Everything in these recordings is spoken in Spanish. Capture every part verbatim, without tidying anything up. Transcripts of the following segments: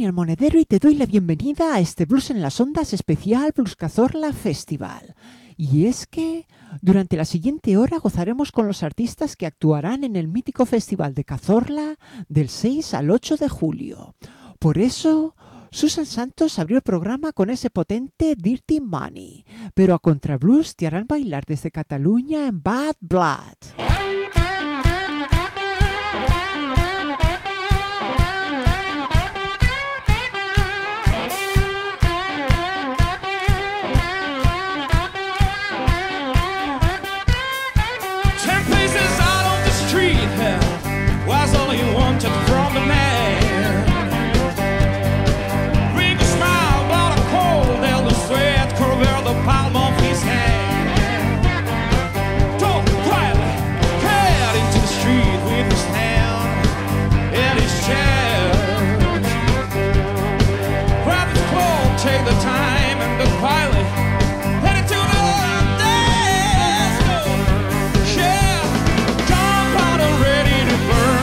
el Monedero y te doy la bienvenida a este Blues en las Ondas especial Blues Cazorla Festival. Y es que durante la siguiente hora gozaremos con los artistas que actuarán en el mítico Festival de Cazorla del seis al ocho de julio. Por eso, Susan Santos abrió el programa con ese potente Dirty Money, pero a Contrablues te harán bailar desde Cataluña en Bad Blood. Was all he wanted from the man. Bring a smile, but a cold elder sweat covered the palm of his hand. Talk quietly, head into the street with his hand in his chest. Grab his clothes, take the time, and look quietly. Head into the dance. Yeah, jump out already to burn.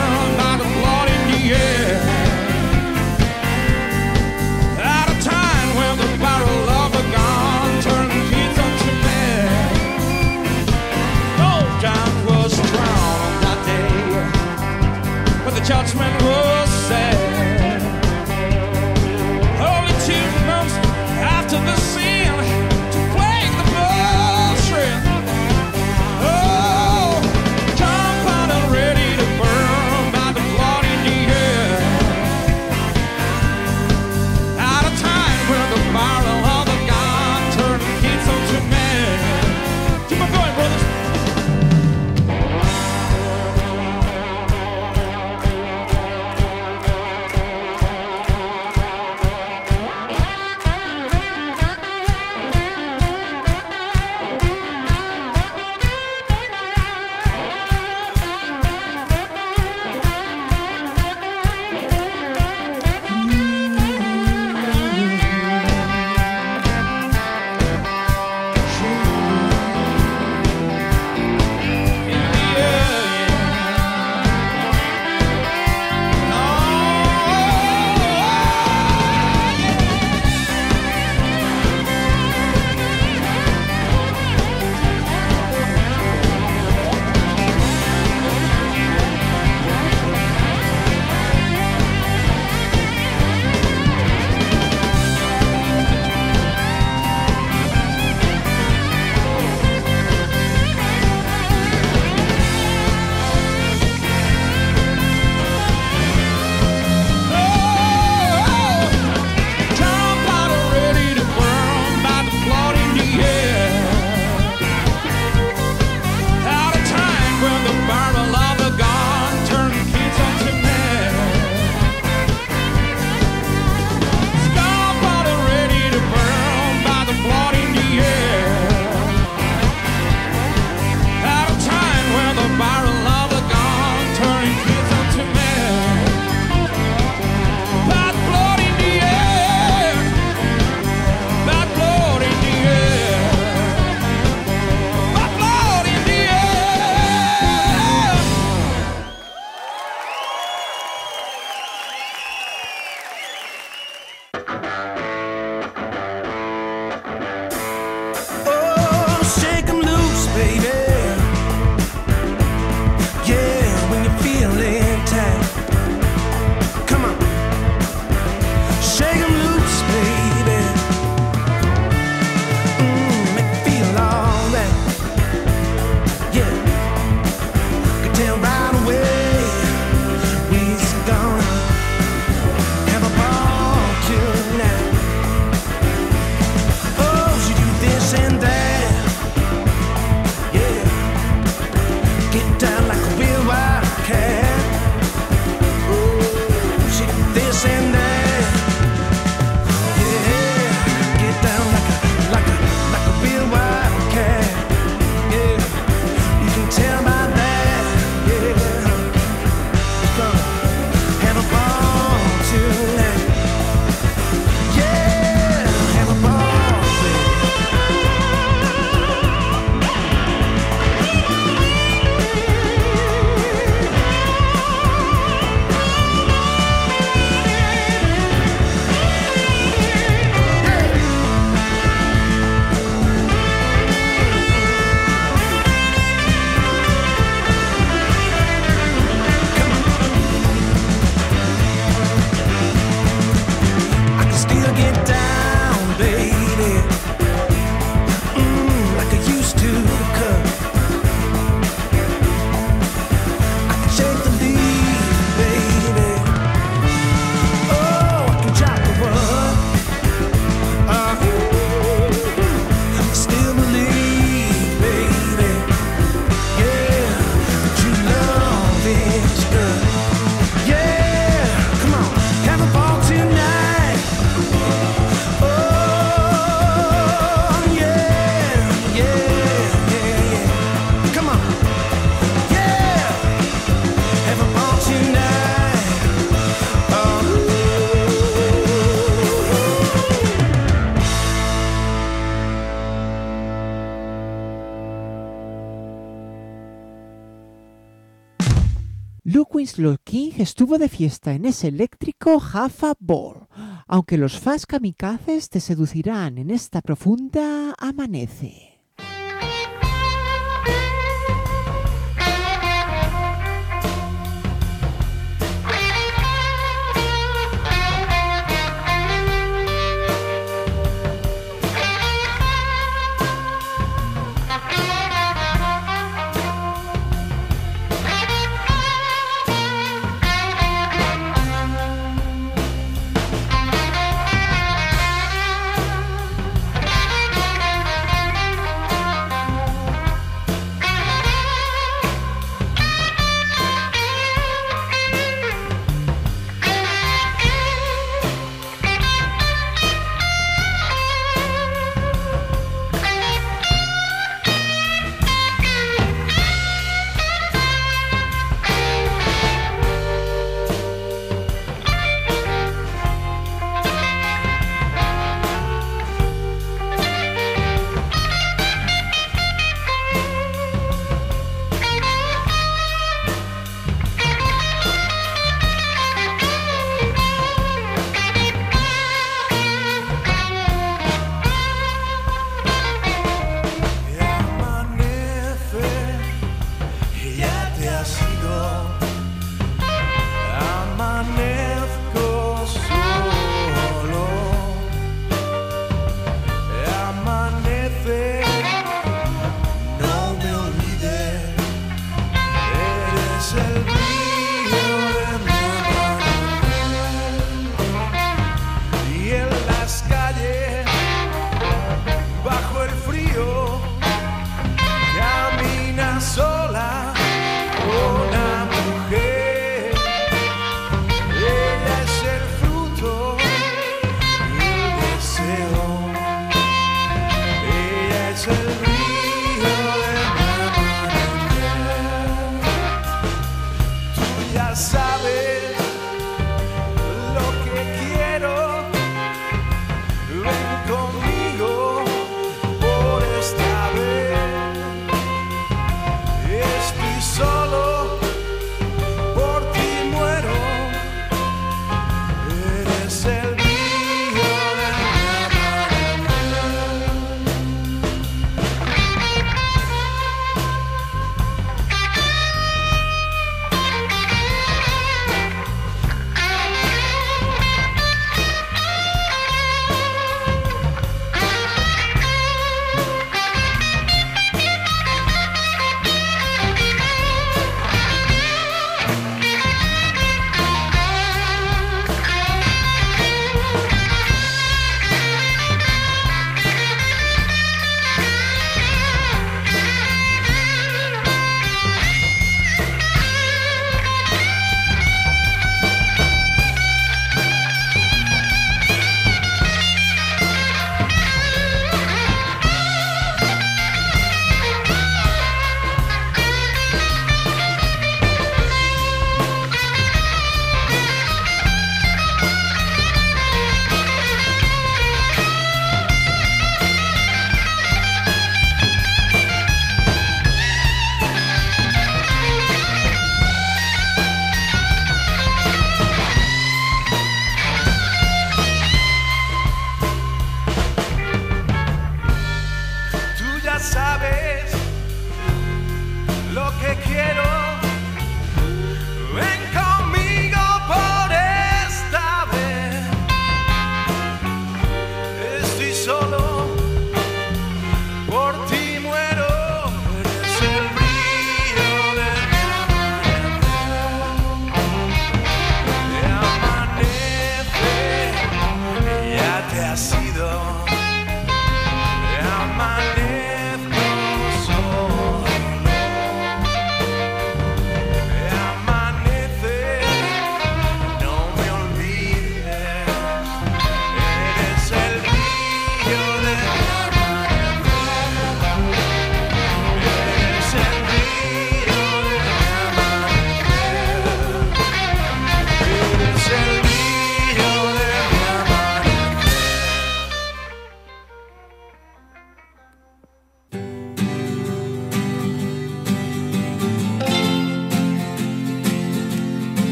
At a time when the barrel of a gun turned kids unto men. No John was drowned on that day, but the judgment was said. Only two months after the sin to plague the bullshit. Oh, jump out and ready to burn by the blood in the air. At a time when the barrel of the gun turned kids into men. Keep on going, brothers. Luke Winslow King estuvo de fiesta en ese eléctrico Half a Ball, aunque los fans kamikazes te seducirán en esta profunda amanece.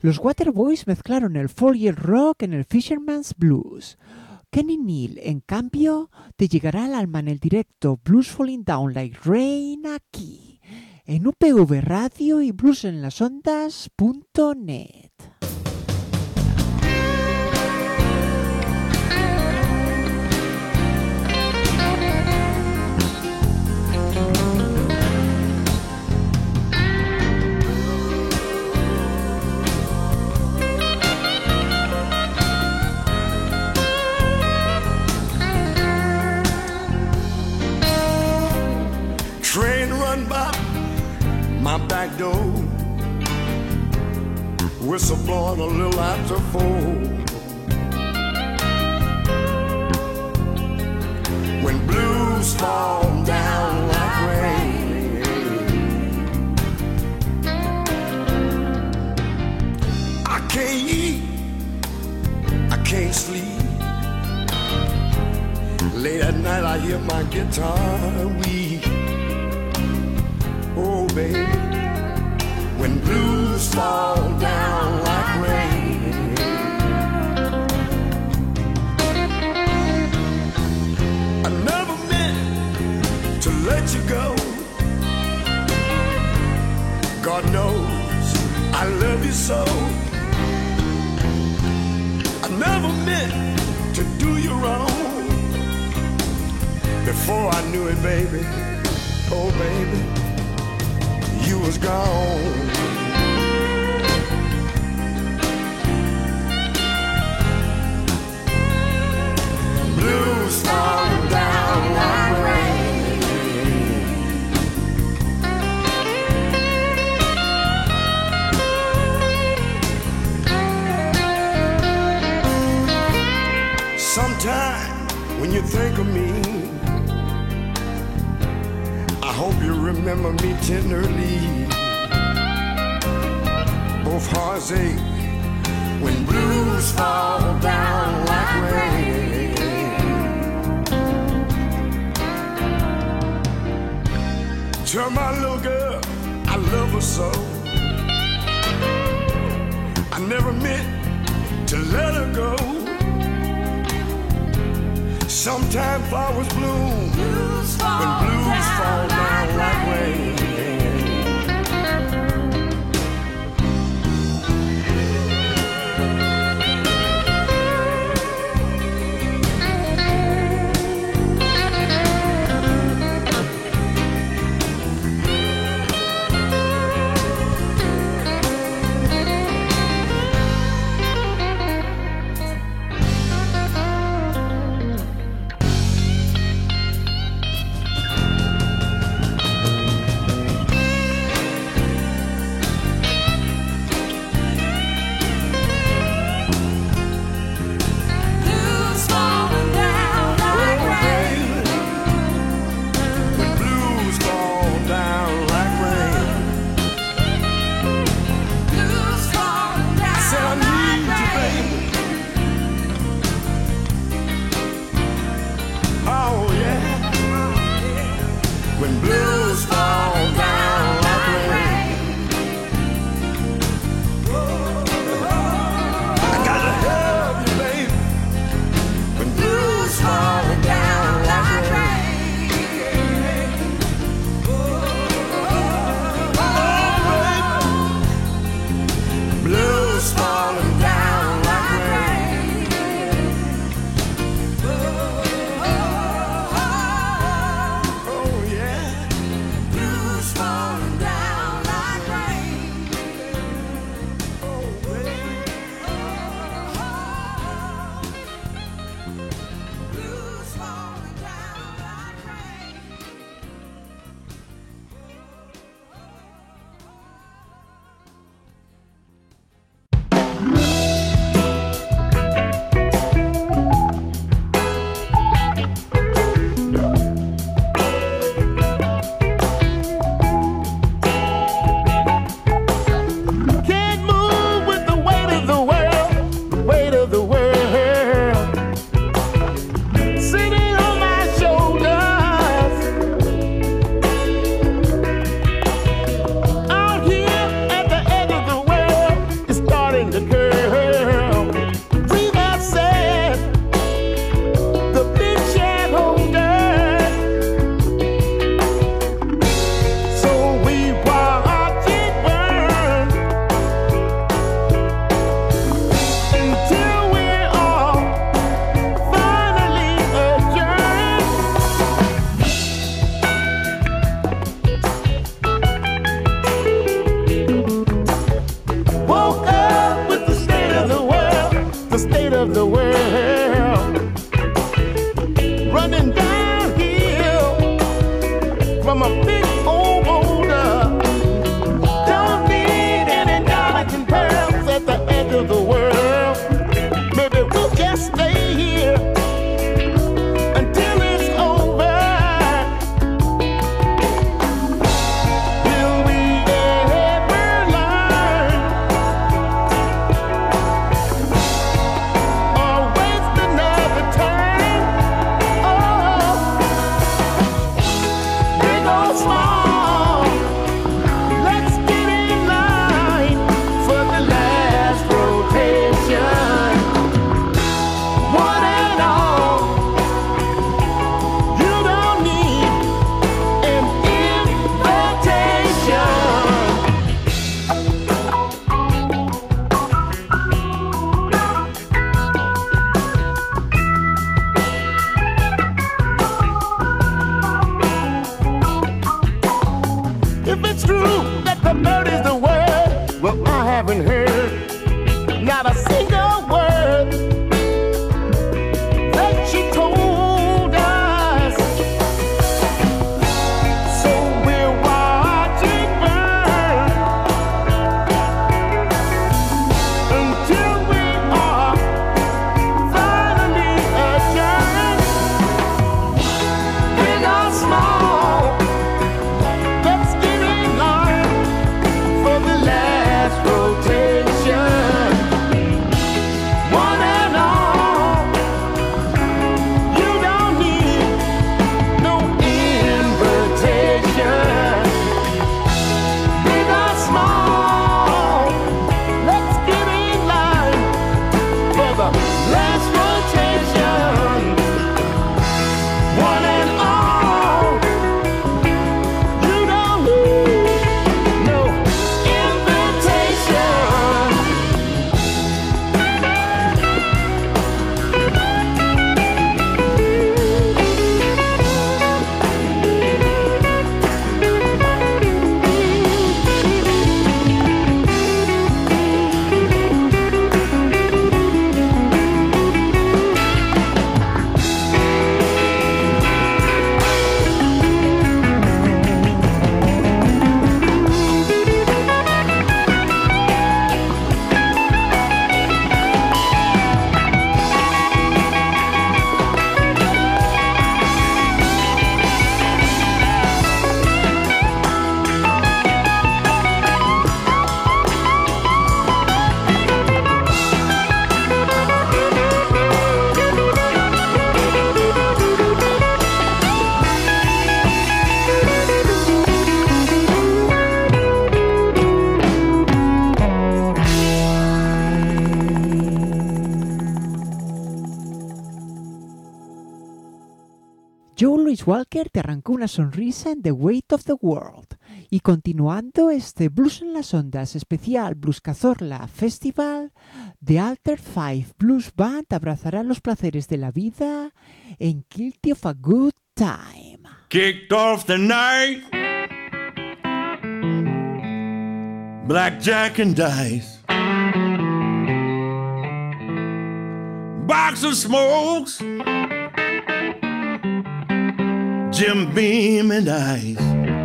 Los Waterboys mezclaron el folk y el rock en el Fisherman's Blues. Kenny Neal, en cambio, te llegará al alma en el directo Blues Falling Down Like Rain aquí, en U P V Radio y bluesenlasondas punto net. Train run by my back door, whistle blowing a little after four. When blues fall down like rain, I can't eat, I can't sleep. Late at night I hear my guitar weep. Oh, baby, when blues fall down like rain, I never meant to let you go. God knows I love you so. I never meant to do you wrong. Before I knew it, baby, oh, baby, you was gone. Blues fall down like rain. Sometime when you think of me, I hope you remember me tenderly. Both hearts ache when blues fall down like rain. Tell my little girl I love her so. I never meant to let her go. Sometimes flowers bloom blues fall when blues down fall down like rain. the state of the world. Running downhill from a big old boulder. Don't need any diamonds and pearls at the edge of the world. Maybe we'll just stay here until it's over. Will we ever learn or waste another time? Oh, big or small, let's get in line for the last rotation. One and all, you don't need an invitation. If it's true that the bird is the word, well, I haven't heard not a single word that she told us. So we're watching burn until we are finally adjourned. Big or small, let's get in line for the last rotation. One and all, you don't need no invitation. Big or small, let's get in line for the last rotation. One and all, you don't need no invitation. Joe Louis Walker te arrancó una sonrisa en The Weight of the World. Y continuando este Blues en las Ondas especial Blues Cazorla Festival, The Alter Five Blues Band abrazará los placeres de la vida en Guilty of a Good Time. Kicked off the night, blackjack and dice, box of smokes, Jim Beam and ice,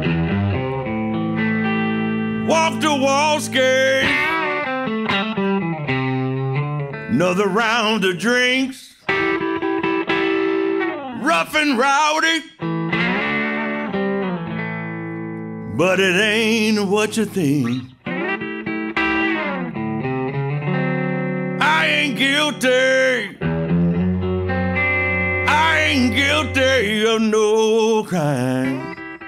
walk to wall skate, another round of drinks, rough and rowdy, but it ain't what you think. I ain't guilty, I ain't guilty of no crime.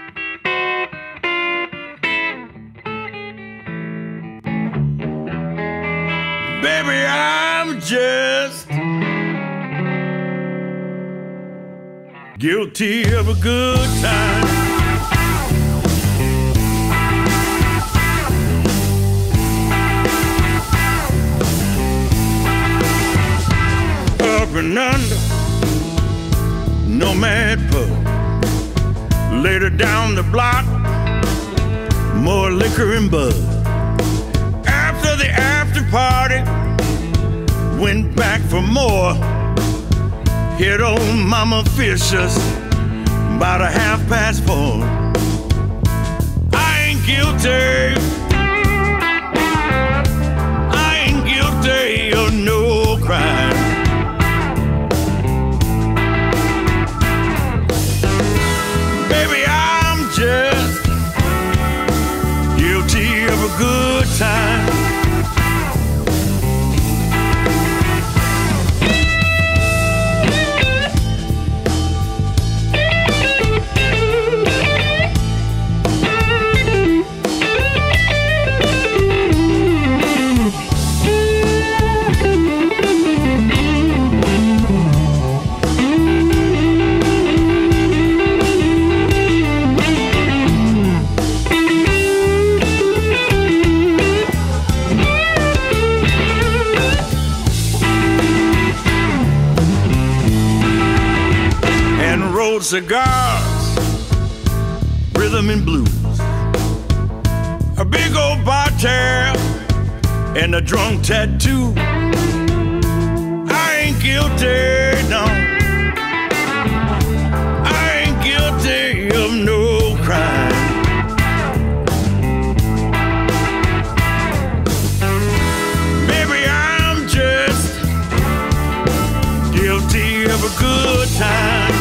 Baby, I'm just guilty of a good time. Up and under, Nomad Pub. Later down the block, more liquor and buzz. After the after party, went back for more. Hit old Mama Fisher's about a half past four. I ain't guilty. I ain't guilty of no crime. Baby, I'm just guilty of a good time. Cigars, rhythm and blues, a big old bar tab, and a drunk tattoo. I ain't guilty, no. I ain't guilty of no crime. Maybe I'm just guilty of a good time.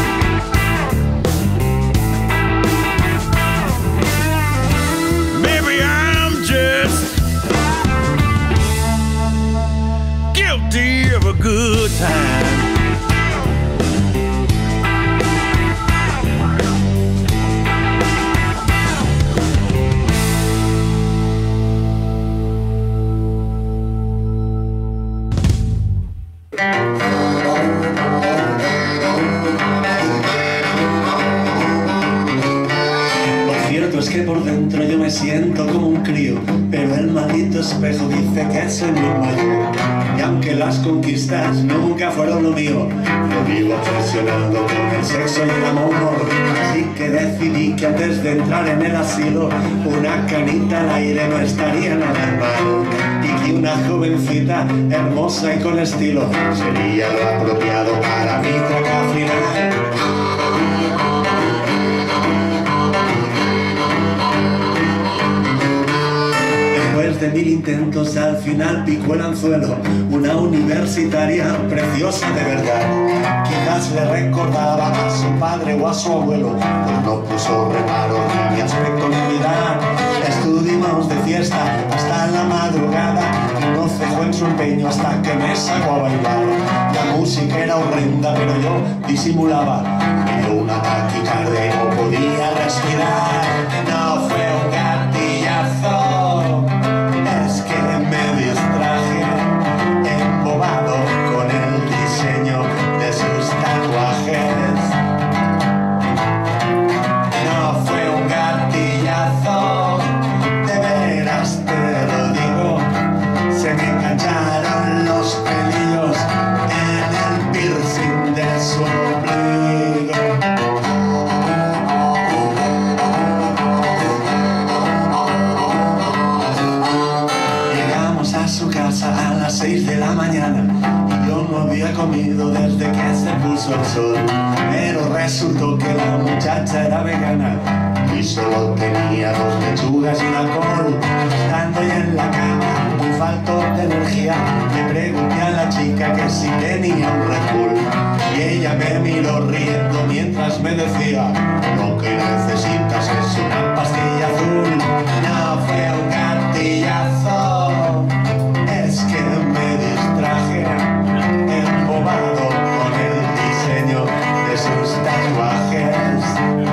Of a good time. Lo cierto es que por dentro yo me siento como un crío, pero el maldito espejo dice que soy muy mayor. Y aunque las conquistas nunca fueron lo mío, yo vivo obsesionado con el sexo y el amor. Así que decidí que antes de entrar en el asilo, una canita al aire no estaría nada mal. Y que una jovencita hermosa y con estilo sería lo apropiado para mi traca final. De mil intentos al final picó el anzuelo, una universitaria preciosa de verdad. Quizás le recordaba a su padre o a su abuelo, pues no puso reparo ni a mi aspecto ni a mi edad. Estuvimos de fiesta hasta la madrugada y no cejó en su empeño hasta que me sacó a bailar. La música era horrenda pero yo disimulaba, me dio una taquicardia y no podía respirar. No fue un gatillazo, me distraje, embobado con el diseño de sus tatuajes. No fue un gatillazo, de veras te lo digo, se me engancharon los pelillos en el piercing de su ombligo. A las seis de la mañana y yo no había comido desde que se puso el sol, pero resultó que la muchacha era vegana y solo tenía dos lechugas y un alcohol. Estando ya en la cama, muy falto de energía, le pregunté a la chica que si tenía un Red Bull y ella me miró riendo mientras me decía: lo que necesitas es una pastilla azul. No fue un gatillazo, es que me distraje, embobado con el diseño de sus tatuajes.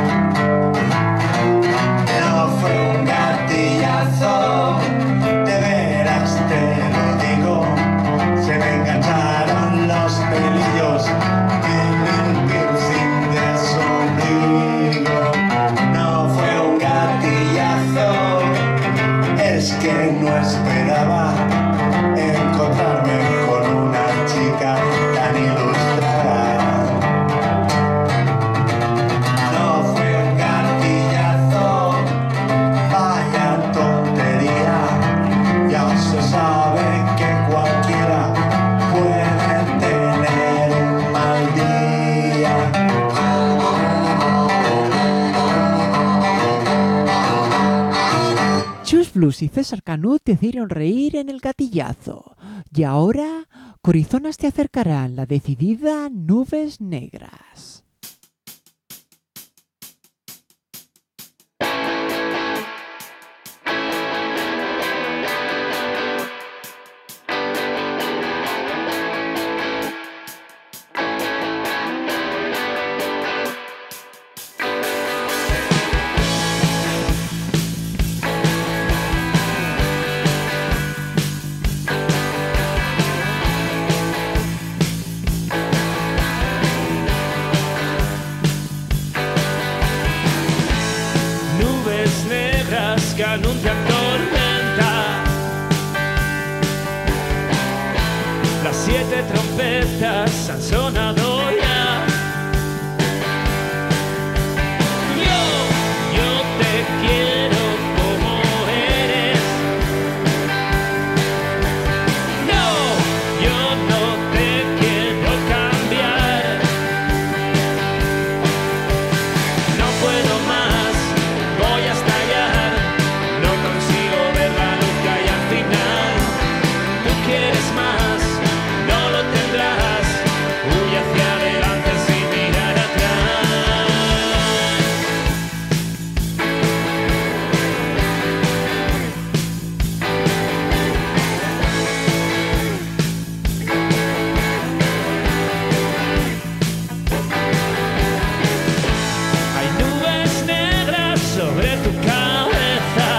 No fue un gatillazo, de veras te lo digo, se me engancharon los pelillos en el piercing de su ombligo. No fue un gatillazo, es que no esperaba. Blues y César Canut te hicieron reír en el gatillazo. Y ahora, Corizonas te acercarán la decidida Nubes Negras. Que anuncian tormenta, las siete trompetas han sonado ya. Yo, yo te quiero como eres. No, yo no te quiero cambiar. No puedo más, voy a estallar. No consigo ver la luz que hay al final. Tú quieres más, no lo tendrás. Huye hacia adelante sin mirar atrás. Hay nubes negras sobre tu cabeza.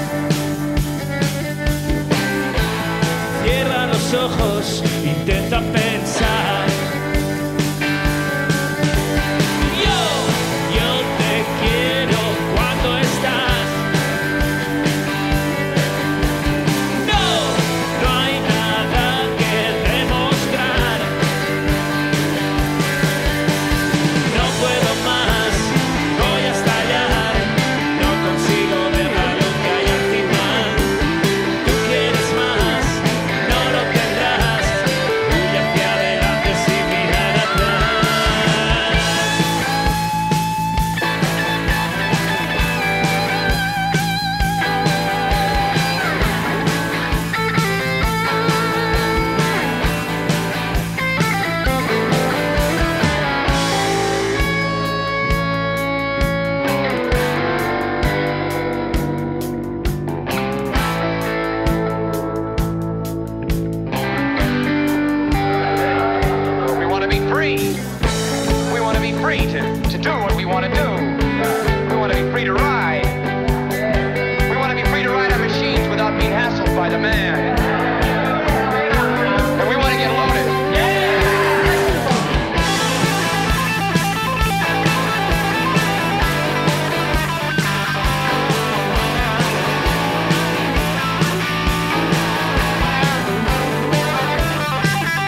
Cierra los ojos, intenta pensar. Yo, yo te quiero cuando estás. No, no hay nada que demostrar. No puedo más, voy a estallar. No consigo ver la luz que hay al final. Tú quieres más, no lo tendrás. Huye hacia adelante sin mirar atrás. We want to be free. We want to be free to, to do what we want to do. We want to be free to ride. We want to be free to ride our machines without being hassled by the man. And we want to get loaded.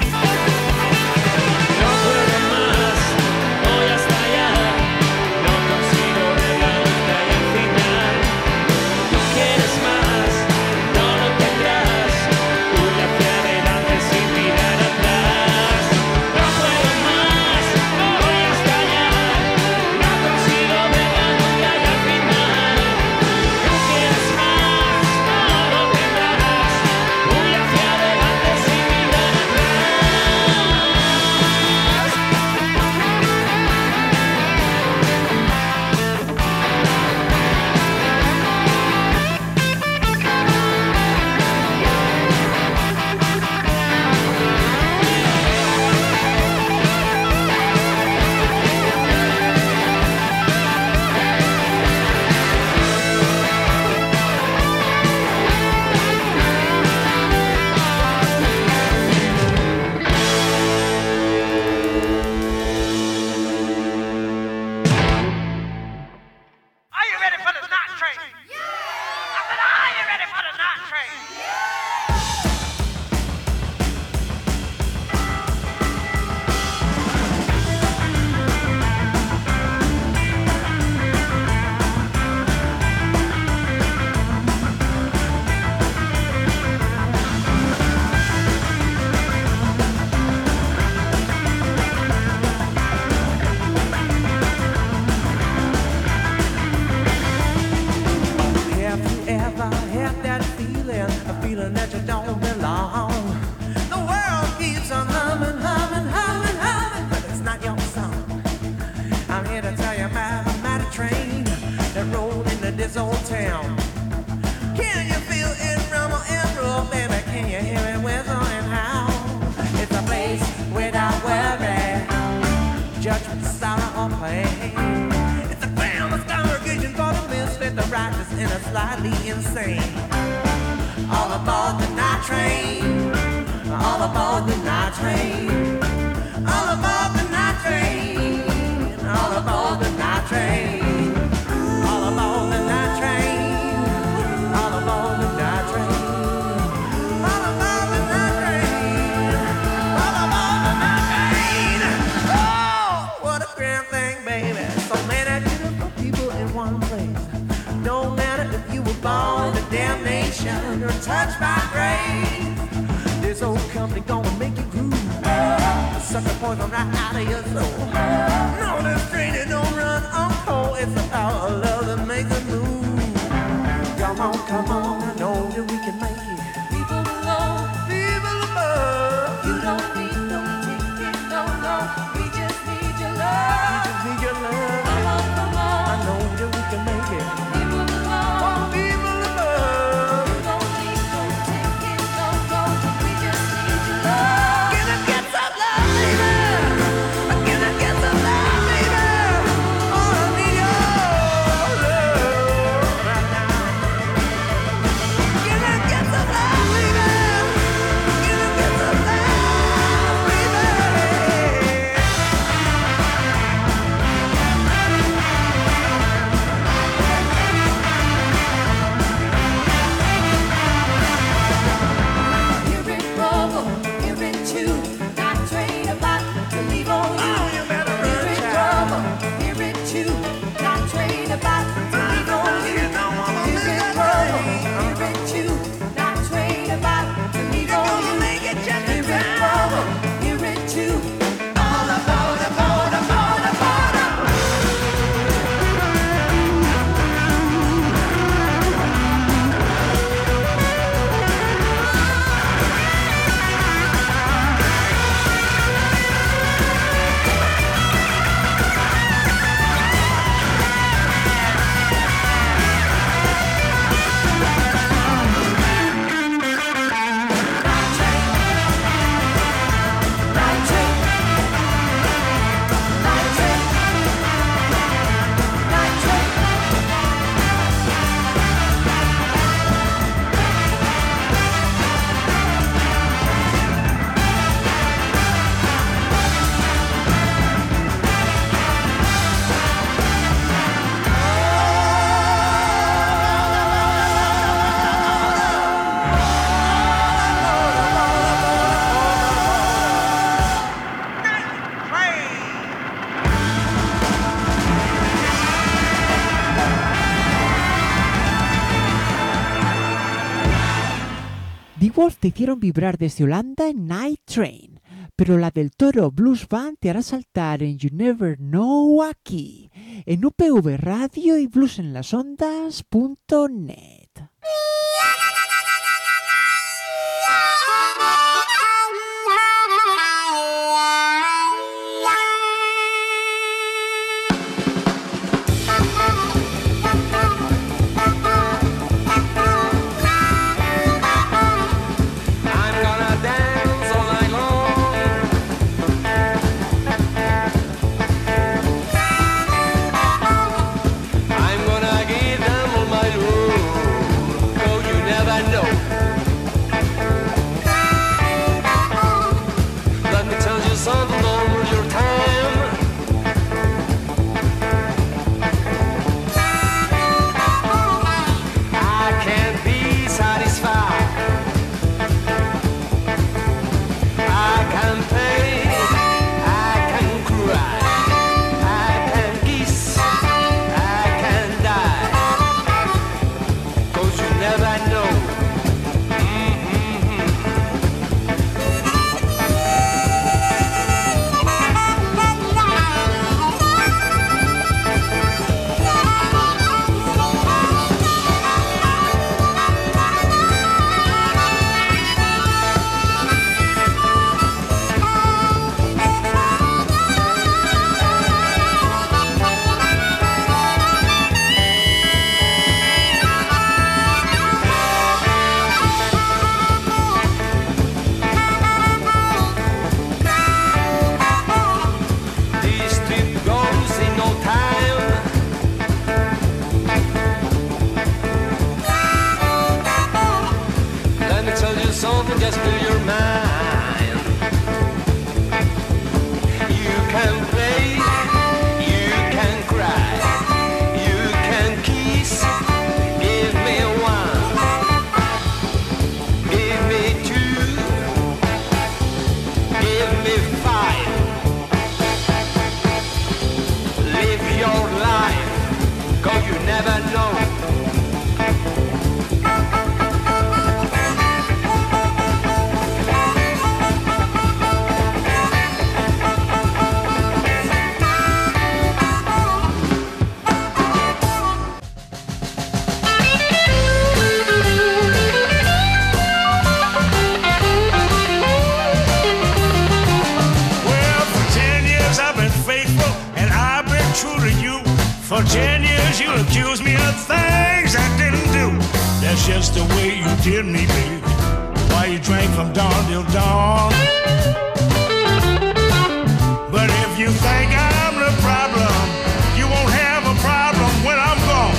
No puedo más, voy a estallar. No judgment, sorrow, or pain. It's a famous congregation for the misfit, the righteous, and the slightly insane. All aboard the night train. All aboard the night train. All aboard the night train. All aboard the night train. All aboard the night train. All aboard the night train. All aboard the night train. All aboard the night train. Oh, what a grand thing, baby. So many beautiful people in one place. No matter if you were born to damnation or touched by grace. This old company gonna make you groove. Suck the poison right out of your soul. No, this train it don't run on cold. It's the power of love that makes it move. Come on, come on, I know that we can make it. People alone, people above. You don't need no ticket, no, no. We just need your love. We just need your love. Come on, come on. I know that we can make it. People alone, oh, people above. You don't need no ticket, no, no. We just need your love. Can I get some love, baby? Can I get some love, baby? Oh, I need your love right now. Can I get some love, baby? Can I get some love, baby? You're in trouble, you're in two, not train about to leave on you. Oh, you better run, you're in trouble, you're in two, not train about to leave on you. You're in trouble, you're in two, not train about to leave on you. You're in trouble, you're in two. All aboard, aboard, aboard, aboard. Night train, night train, night train. The Wolf te hicieron vibrar desde Holanda en Night Train, pero la del Toro Blues Band te hará saltar en You Never Know aquí, en U P V Radio y bluesenlasondas punto net. I'm gonna dance all night long. I'm gonna give them all my love. Oh, you never can play, you can cry, you can kiss. Give me one, give me two, give me five. Live your life, 'cause you never know. Well, for ten years I've been faithful and I've been true to you. For ten years you accused me of things I didn't do. That's just the way you did me, baby. Why you drank from dawn till dawn. But if you think I'm the problem, you won't have a problem when I'm gone.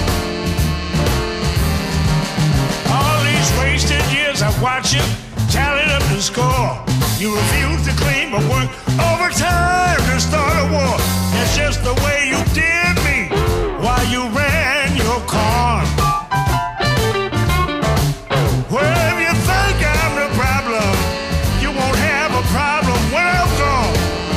All these wasted years I watch you tallied up the score. You refuse to clean but work overtime to start a war. That's just the way you did me while you ran your car. Well, if you think I'm the problem, you won't have a problem when I'm gone.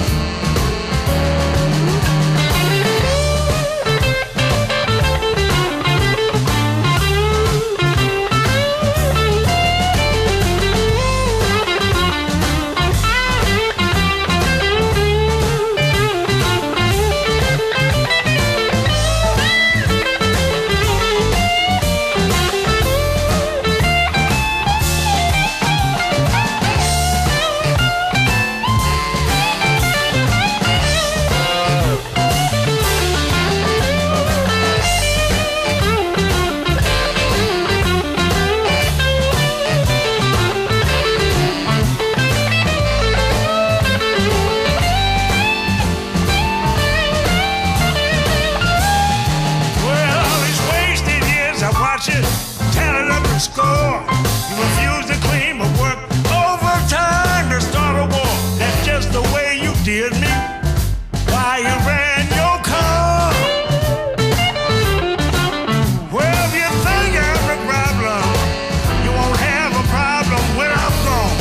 Well, all these wasted years I watch it tallied up the score. You refuse to clean but work overtime to start a war. That's just the way you did me while you ran your car. Well, if you think I'm the problem, you won't have a problem when I'm gone.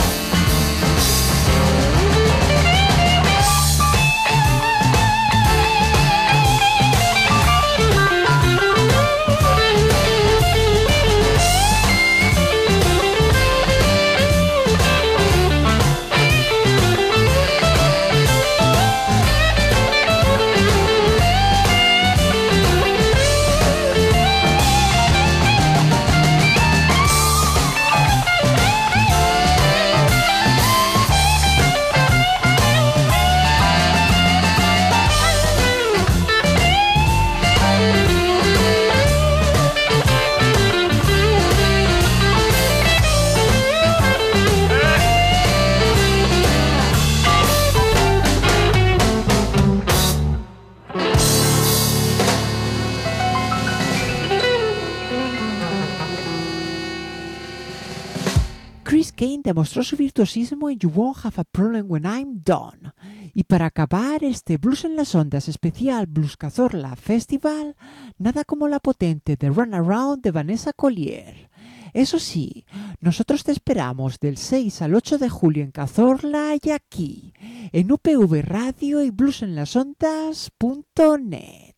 Chris Kane demostró su virtuosismo en You Won't Have a Problem When I'm Done. Y para acabar este Blues en las Ondas especial Blues Cazorla Festival, nada como la potente The Runaround de Vanessa Collier. Eso sí, nosotros te esperamos del seis al ocho de julio en Cazorla y aquí, en U P V Radio y blues en las ondas punto net.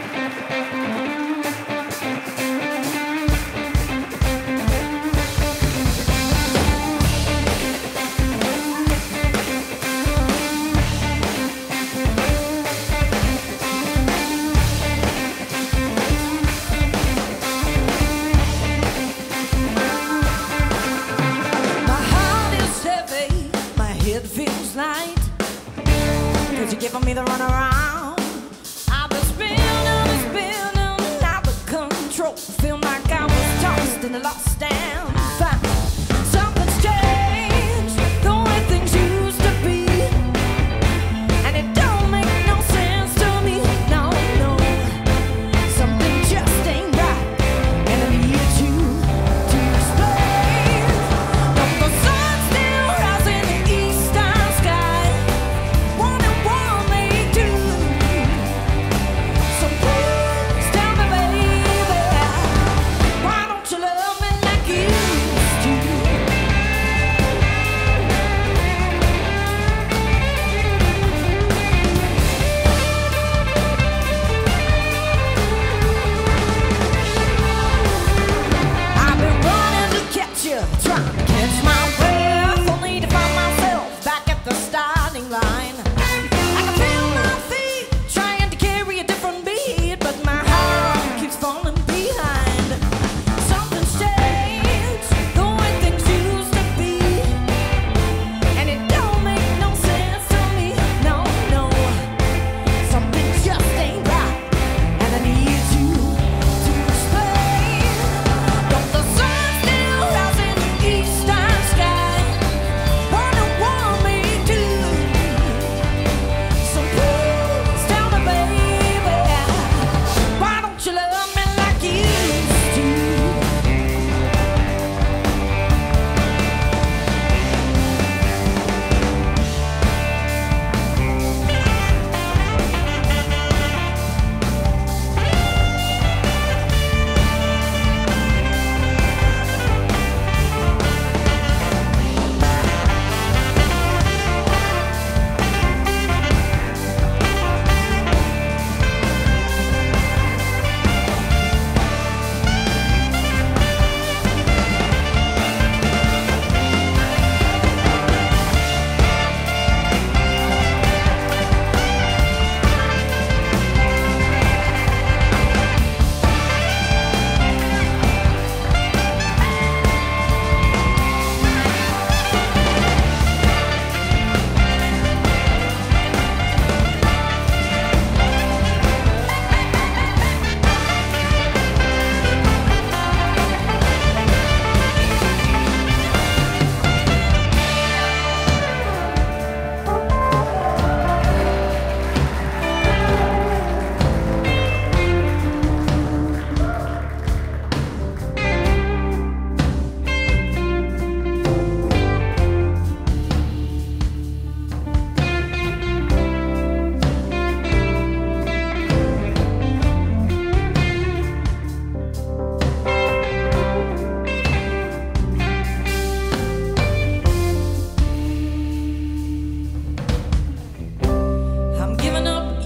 Giving me the runaround. I've been spinning and spinning out of control. Feel like I was tossed and lost and found. Something's changed, the way things used to be, and it don't make no sense to me. No, no, something just ain't right, and I need you to explain. Don't the sun still rise in the eastern sky? One and one make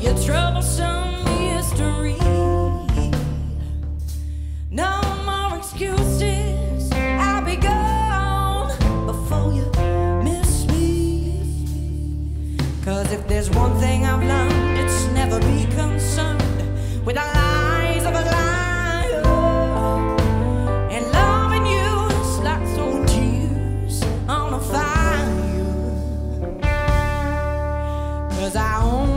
your troublesome mystery. No more excuses, I'll be gone before you miss me. Cause if there's one thing I've learned, it's never be concerned with the lies of a liar. And loving you is like throwing tears on a fire. Cause I only